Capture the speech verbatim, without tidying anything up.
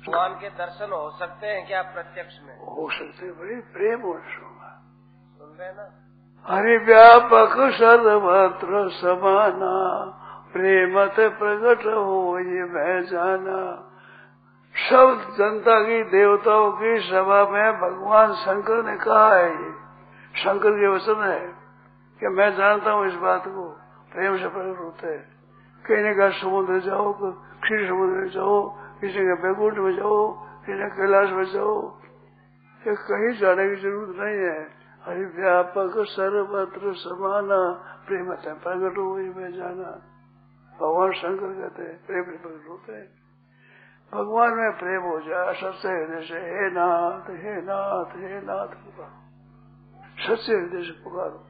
भगवान के दर्शन हो सकते हैं क्या प्रत्यक्ष में? हो सकते, बड़ी प्रेम हो सुना सुन रहे ना? हरि व्यापक सर्वत्र समाना, प्रेमत प्रकट हो ये मैं जाना। सब जनता की, देवताओं की सभा में भगवान शंकर ने कहा है, ये शंकर के वचन है कि मैं जानता हूँ इस बात को, प्रेम से प्रकट होते है। कहीं ने कहा समुद्र जाओ, क्षीर समुद्र में जाओ, किसी के बैकुंठ में जाओ, किसी ने कैलाश में जाओ, ये कहीं जाने की जरूरत नहीं है। हरि व्यापक सर्वत्र समाना, प्रेम प्रकट हो ये मैं जाना। भगवान शंकर कहते हैं प्रेम से प्रकट होते हैं। भगवान में प्रेम हो जाए सच्चे हृदय से, हे नाथ हे नाथ हे नाथ पुकारो, सच्चे हृदय से पुकारो।